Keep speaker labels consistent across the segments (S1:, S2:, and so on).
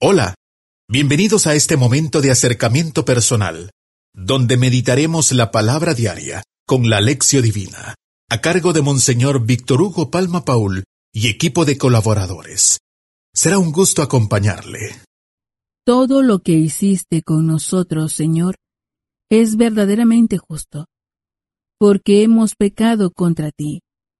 S1: Hola, bienvenidos a este momento de acercamiento personal, donde meditaremos la palabra diaria con la Lección Divina, a cargo de Monseñor Víctor Hugo Palma Paul y equipo de colaboradores. Será un gusto acompañarle.
S2: Todo lo que hiciste con nosotros, Señor, es verdaderamente justo, porque hemos pecado contra ti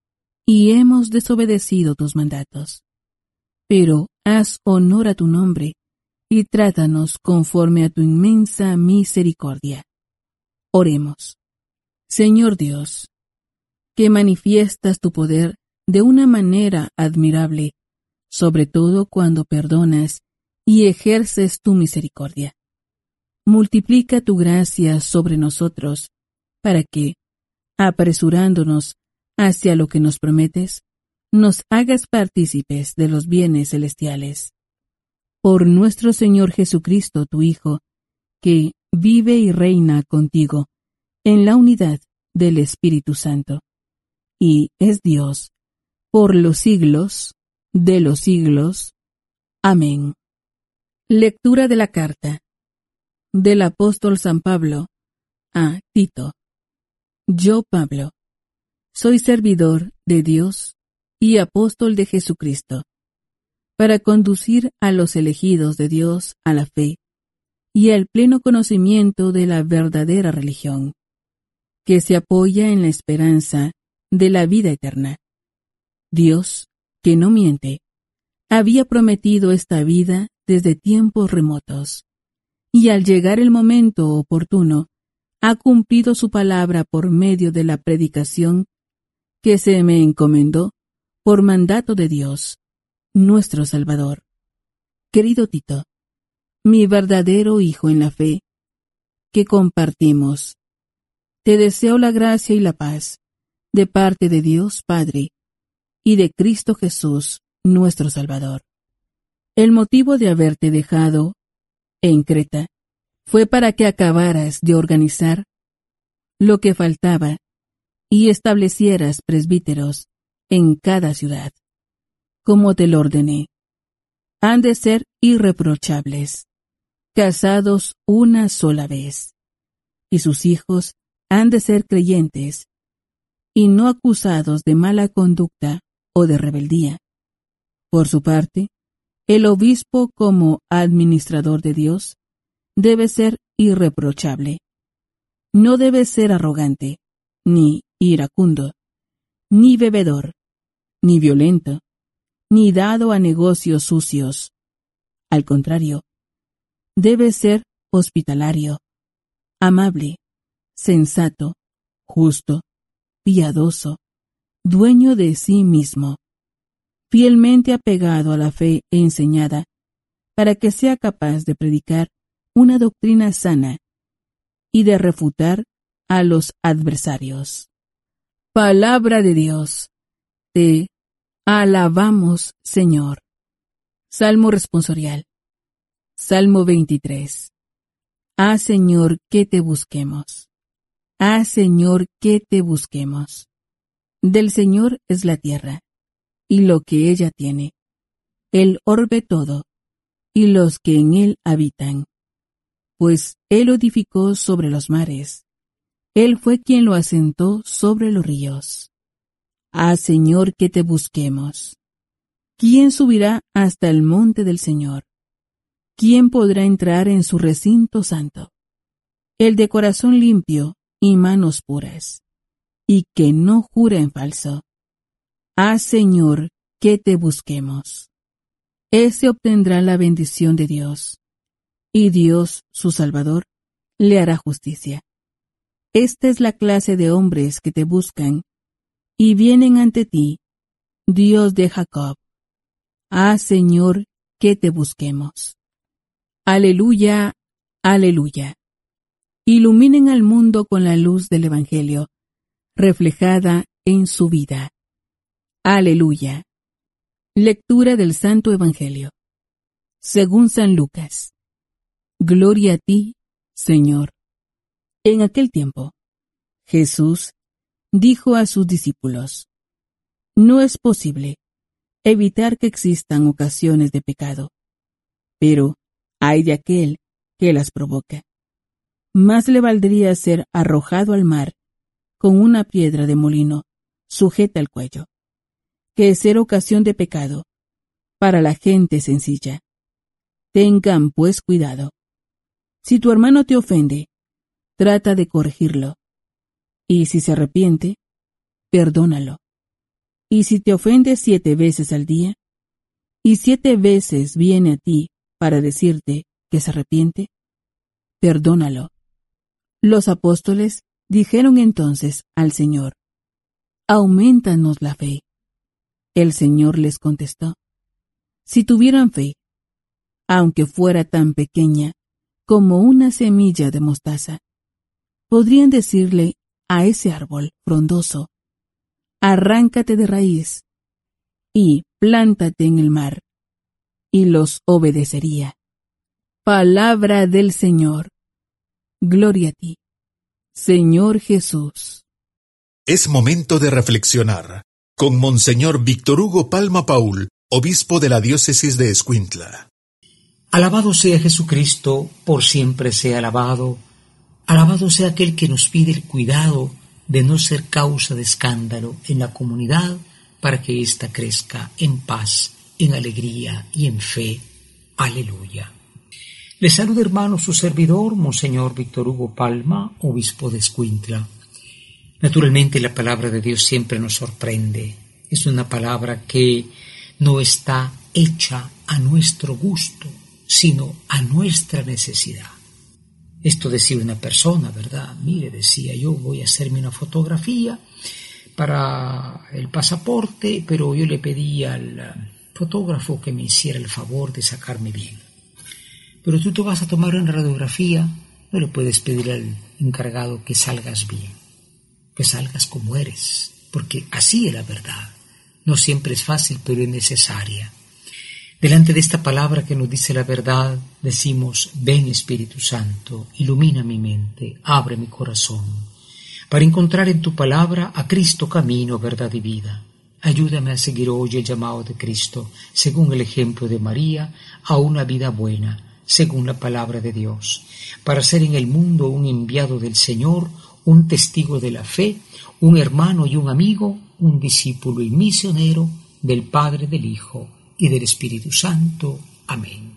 S2: y hemos desobedecido tus mandatos. Pero haz honor a tu nombre y trátanos conforme a tu inmensa misericordia. Oremos. Señor Dios, que manifiestas tu poder de una manera admirable, sobre todo cuando perdonas y ejerces tu misericordia. Multiplica tu gracia sobre nosotros, para que, apresurándonos hacia lo que nos prometes, nos hagas partícipes de los bienes celestiales. Por nuestro Señor Jesucristo, tu Hijo, que vive y reina contigo en la unidad del Espíritu Santo, y es Dios por los siglos de los siglos. Amén. Lectura de la carta del apóstol San Pablo a Tito. Yo, Pablo, soy servidor de Dios y apóstol de Jesucristo, para conducir a los elegidos de Dios a la fe y al pleno conocimiento de la verdadera religión, que se apoya en la esperanza de la vida eterna. Dios, que no miente, había prometido esta vida desde tiempos remotos, y al llegar el momento oportuno, ha cumplido su palabra por medio de la predicación que se me encomendó por mandato de Dios, nuestro Salvador. Querido Tito, mi verdadero hijo en la fe, que compartimos, te deseo la gracia y la paz de parte de Dios Padre y de Cristo Jesús, nuestro Salvador. El motivo de haberte dejado en Creta fue para que acabaras de organizar lo que faltaba y establecieras presbíteros en cada ciudad, como te lo ordené. Han de ser irreprochables, casados una sola vez, y sus hijos han de ser creyentes, y no acusados de mala conducta o de rebeldía. Por su parte, el obispo como administrador de Dios debe ser irreprochable. No debe ser arrogante, ni iracundo, ni bebedor, ni violento, ni dado a negocios sucios. Al contrario, debe ser hospitalario, amable, sensato, justo, piadoso, dueño de sí mismo, fielmente apegado a la fe enseñada, para que sea capaz de predicar una doctrina sana y de refutar a los adversarios. Palabra de Dios. Te alabamos, Señor. Salmo responsorial. Salmo 23. Ah, Señor, que te busquemos. Ah, Señor, que te busquemos. Del Señor es la tierra, y lo que ella tiene, el orbe todo, y los que en él habitan. Pues él lo edificó sobre los mares, él fue quien lo asentó sobre los ríos. Ah, Señor, que te busquemos. ¿Quién subirá hasta el monte del Señor? ¿Quién podrá entrar en su recinto santo? El de corazón limpio y manos puras, y que no jura en falso. Ah, Señor, que te busquemos. Ese obtendrá la bendición de Dios, y Dios, su Salvador, le hará justicia. Esta es la clase de hombres que te buscan, y vienen ante ti, Dios de Jacob. Ah, Señor, que te busquemos. Aleluya, aleluya. Iluminen al mundo con la luz del Evangelio, reflejada en su vida. Aleluya. Lectura del Santo Evangelio, según San Lucas. Gloria a ti, Señor. En aquel tiempo, Jesús dijo a sus discípulos: No es posible evitar que existan ocasiones de pecado, pero hay de aquel que las provoca. Más le valdría ser arrojado al mar con una piedra de molino sujeta al cuello, que ser ocasión de pecado para la gente sencilla. Tengan pues cuidado. Si tu hermano te ofende, trata de corregirlo, y si se arrepiente, perdónalo. Y si te ofende 7 veces al día, y 7 veces viene a ti para decirte que se arrepiente, perdónalo. Los apóstoles dijeron entonces al Señor: aumentanos la fe. El Señor les contestó: si tuvieran fe, aunque fuera tan pequeña como una semilla de mostaza, podrían decirle a ese árbol frondoso: arráncate de raíz y plántate en el mar, y los obedecería. Palabra del Señor. Gloria a ti, Señor Jesús.
S1: Es momento de reflexionar con Monseñor Víctor Hugo Palma Paul, obispo de la diócesis de Escuintla.
S3: Alabado sea Jesucristo, por siempre sea alabado. Alabado sea aquel que nos pide el cuidado de no ser causa de escándalo en la comunidad, para que ésta crezca en paz, en alegría y en fe. Aleluya. Les saluda, hermano, su servidor, Monseñor Víctor Hugo Palma, obispo de Escuintla. Naturalmente, la palabra de Dios siempre nos sorprende. Es una palabra que no está hecha a nuestro gusto, sino a nuestra necesidad. Esto decía una persona, ¿verdad? Mire, decía yo, voy a hacerme una fotografía para el pasaporte, pero yo le pedí al fotógrafo que me hiciera el favor de sacarme bien. Pero tú te vas a tomar una radiografía, no le puedes pedir al encargado que salgas bien, que salgas como eres, porque así es la verdad. No siempre es fácil, pero es necesaria. Delante de esta palabra que nos dice la verdad, decimos: ven Espíritu Santo, ilumina mi mente, abre mi corazón, para encontrar en tu palabra a Cristo camino, verdad y vida. Ayúdame a seguir hoy el llamado de Cristo, según el ejemplo de María, a una vida buena, según la palabra de Dios, para ser en el mundo un enviado del Señor, un testigo de la fe, un hermano y un amigo, un discípulo y misionero del Padre, del Hijo y del Espíritu Santo. Amén.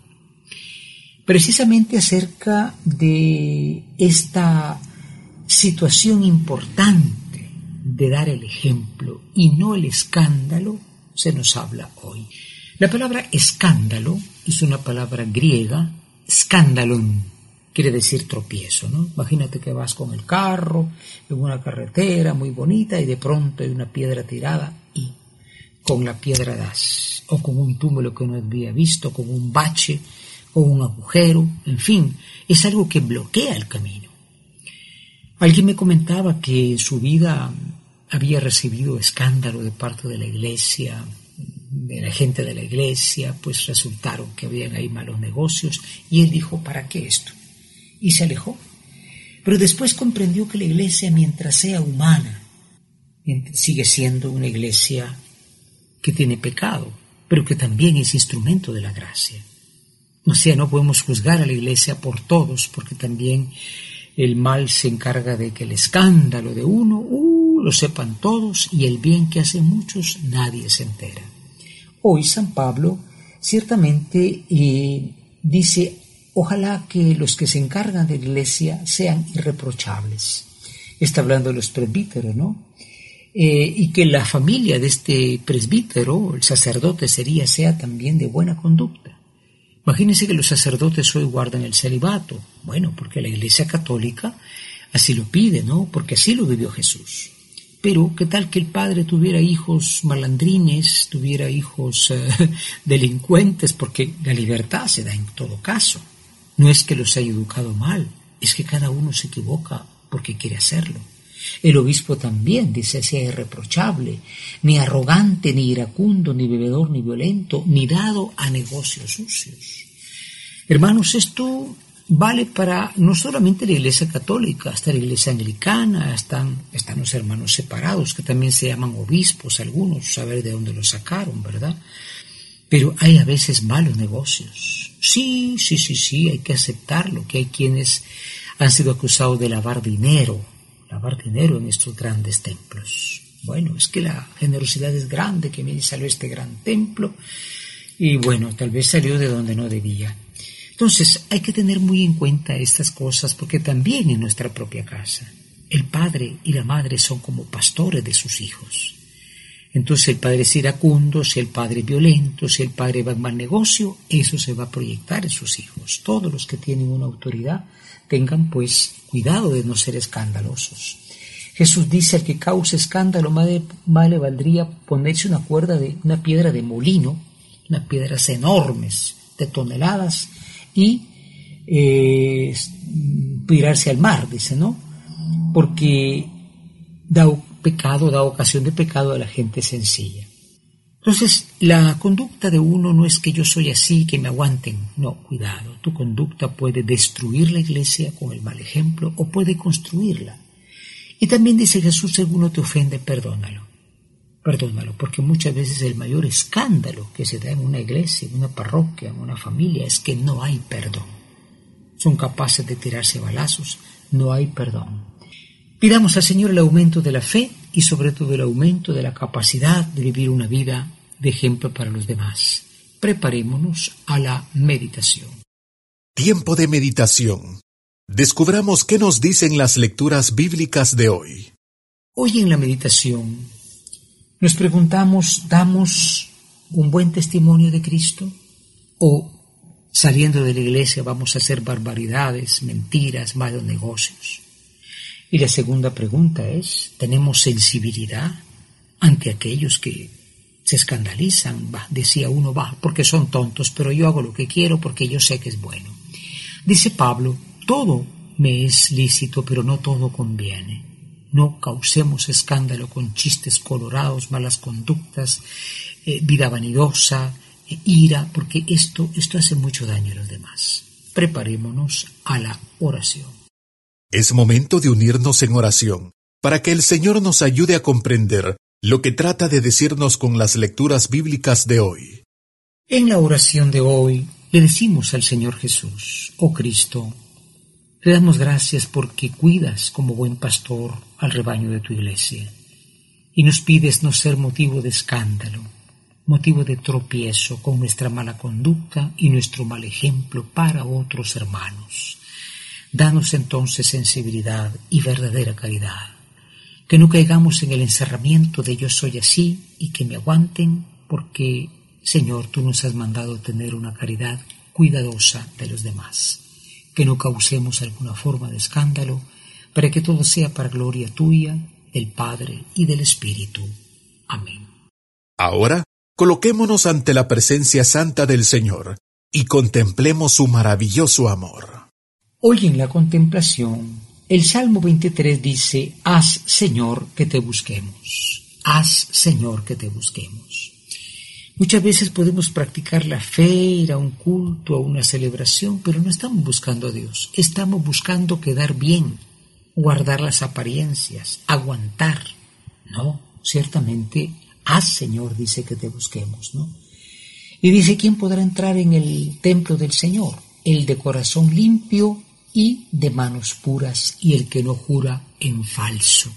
S3: Precisamente acerca de esta situación importante de dar el ejemplo y no el escándalo, se nos habla hoy. La palabra escándalo es una palabra griega, skandalon, quiere decir tropiezo, ¿no? Imagínate que vas con el carro en una carretera muy bonita y de pronto hay una piedra tirada y con la piedra das, o con un túmulo que no había visto, con un bache, con un agujero, en fin, es algo que bloquea el camino. Alguien me comentaba que en su vida había recibido escándalo de parte de la iglesia, de la gente de la iglesia, pues resultaron que habían ahí malos negocios, y él dijo: ¿para qué esto? Y se alejó. Pero después comprendió que la iglesia, mientras sea humana, sigue siendo una iglesia que tiene pecado, pero que también es instrumento de la gracia. O sea, no podemos juzgar a la iglesia por todos, porque también el mal se encarga de que el escándalo de uno, lo sepan todos, y el bien que hacen muchos, nadie se entera. Hoy San Pablo ciertamente dice: ojalá que los que se encargan de la iglesia sean irreprochables. Está hablando de los presbíteros, ¿no? Y que la familia de este presbítero, el sacerdote sea también de buena conducta. Imagínense que los sacerdotes hoy guardan el celibato. Bueno, porque la Iglesia Católica así lo pide, ¿no? Porque así lo vivió Jesús. Pero, ¿qué tal que el padre tuviera hijos malandrines, tuviera hijos delincuentes? Porque la libertad se da en todo caso. No es que los haya educado mal, es que cada uno se equivoca porque quiere hacerlo. El obispo también dice: sea irreprochable, ni arrogante, ni iracundo, ni bebedor, ni violento, ni dado a negocios sucios. Hermanos, esto vale para no solamente la Iglesia Católica, hasta la Iglesia Anglicana, están los hermanos separados, que también se llaman obispos, algunos, saber de dónde los sacaron, ¿verdad? Pero hay a veces malos negocios. Sí, hay que aceptarlo, que hay quienes han sido acusados de lavar dinero en estos grandes templos. Bueno, es que la generosidad es grande, que me salió este gran templo, y bueno, tal vez salió de donde no debía. Entonces, hay que tener muy en cuenta estas cosas, porque también en nuestra propia casa, el padre y la madre son como pastores de sus hijos. Entonces, el padre es iracundo, si el padre es violento, si el padre va en mal negocio, eso se va a proyectar en sus hijos. Todos los que tienen una autoridad tengan pues cuidado de no ser escandalosos. Jesús dice: al que cause escándalo, más le valdría ponerse una piedra de molino, unas piedras enormes de toneladas, y tirarse al mar, dice, ¿no? Porque da ocasión de pecado a la gente sencilla. Entonces, la conducta de uno no es que yo soy así, que me aguanten. No, cuidado, tu conducta puede destruir la iglesia con el mal ejemplo o puede construirla. Y también dice Jesús: si alguno te ofende, perdónalo, porque muchas veces el mayor escándalo que se da en una iglesia, en una parroquia, en una familia, es que no hay perdón. Son capaces de tirarse balazos, no hay perdón. Pidamos al Señor el aumento de la fe y sobre todo el aumento de la capacidad de vivir una vida de ejemplo para los demás. Preparémonos a la meditación.
S1: Tiempo de meditación. Descubramos qué nos dicen las lecturas bíblicas de hoy.
S3: Hoy en la meditación nos preguntamos: ¿damos un buen testimonio de Cristo? ¿O saliendo de la iglesia vamos a hacer barbaridades, mentiras, malos negocios? Y la segunda pregunta es: ¿tenemos sensibilidad ante aquellos que se escandalizan? Decía uno, porque son tontos, pero yo hago lo que quiero porque yo sé que es bueno. Dice Pablo: todo me es lícito, pero no todo conviene. No causemos escándalo con chistes colorados, malas conductas, vida vanidosa, ira, porque esto hace mucho daño a los demás. Preparémonos a la oración.
S1: Es momento de unirnos en oración, para que el Señor nos ayude a comprender lo que trata de decirnos con las lecturas bíblicas de hoy.
S3: En la oración de hoy le decimos al Señor Jesús: oh Cristo, le damos gracias porque cuidas como buen pastor al rebaño de tu iglesia, y nos pides no ser motivo de escándalo, motivo de tropiezo con nuestra mala conducta y nuestro mal ejemplo para otros hermanos. Danos entonces sensibilidad y verdadera caridad, que no caigamos en el encerramiento de yo soy así y que me aguanten, porque, Señor, tú nos has mandado tener una caridad cuidadosa de los demás, que no causemos alguna forma de escándalo, para que todo sea para gloria tuya, del Padre y del Espíritu. Amén.
S1: Ahora, coloquémonos ante la presencia santa del Señor y contemplemos su maravilloso amor.
S3: Hoy en la contemplación, el Salmo 23 dice: haz, Señor, que te busquemos. Haz, Señor, que te busquemos. Muchas veces podemos practicar la fe, ir a un culto, a una celebración, pero no estamos buscando a Dios. Estamos buscando quedar bien, guardar las apariencias, aguantar. No, ciertamente, haz, Señor, dice que te busquemos, ¿no? Y dice: ¿quién podrá entrar en el templo del Señor? El de corazón limpio y de manos puras, y el que no jura en falso.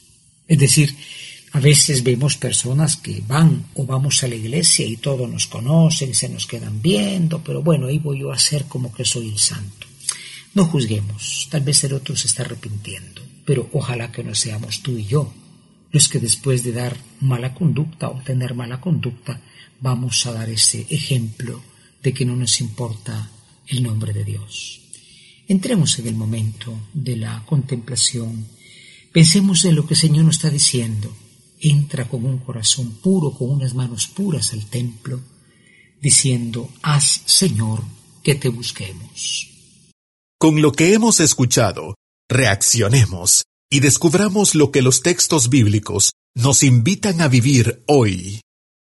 S3: Es decir, a veces vemos personas que van o vamos a la iglesia y todos nos conocen y se nos quedan viendo, pero bueno, ahí voy yo a hacer como que soy el santo. No juzguemos, tal vez el otro se está arrepintiendo, pero ojalá que no seamos tú y yo los que después de dar mala conducta o tener mala conducta vamos a dar ese ejemplo de que no nos importa el nombre de Dios. Entremos en el momento de la contemplación. Pensemos en lo que el Señor nos está diciendo. Entra con un corazón puro, con unas manos puras al templo, diciendo: haz, Señor, que te busquemos.
S1: Con lo que hemos escuchado, reaccionemos y descubramos lo que los textos bíblicos nos invitan a vivir hoy.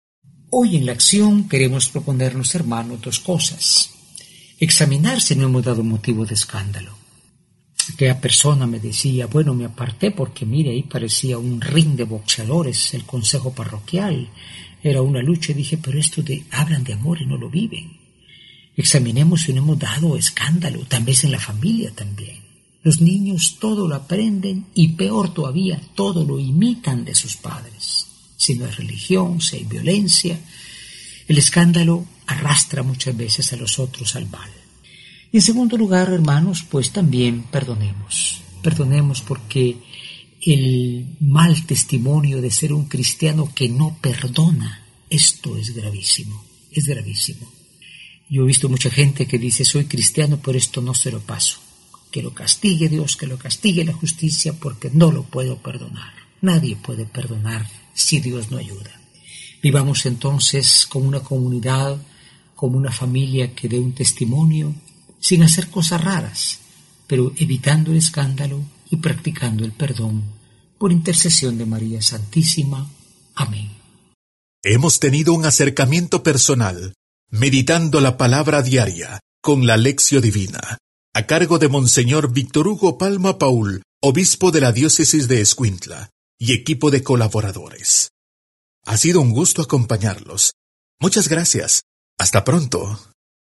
S3: Hoy en la acción queremos proponernos, hermanos, dos cosas. Examinar si no hemos dado motivo de escándalo. Aquella persona me decía: bueno, me aparté porque mire, ahí parecía un ring de boxeadores, el consejo parroquial, era una lucha. Y dije: pero esto hablan de amor y no lo viven. Examinemos si no hemos dado escándalo, tal vez en la familia también. Los niños todo lo aprenden y peor todavía, todo lo imitan de sus padres. Si no hay religión, si hay violencia, el escándalo arrastra muchas veces a los otros al mal. Y en segundo lugar, hermanos, pues también perdonemos. Perdonemos porque el mal testimonio de ser un cristiano que no perdona, esto es gravísimo, es gravísimo. Yo he visto mucha gente que dice, soy cristiano, pero esto no se lo paso. Que lo castigue Dios, que lo castigue la justicia, porque no lo puedo perdonar. Nadie puede perdonar si Dios no ayuda. Vivamos entonces como una comunidad, como una familia que dé un testimonio, sin hacer cosas raras, pero evitando el escándalo y practicando el perdón, por intercesión de María Santísima. Amén.
S1: Hemos tenido un acercamiento personal, meditando la palabra diaria, con la Lección Divina, a cargo de Monseñor Víctor Hugo Palma Paul, obispo de la diócesis de Escuintla, y equipo de colaboradores. Ha sido un gusto acompañarlos. Muchas gracias. Hasta pronto.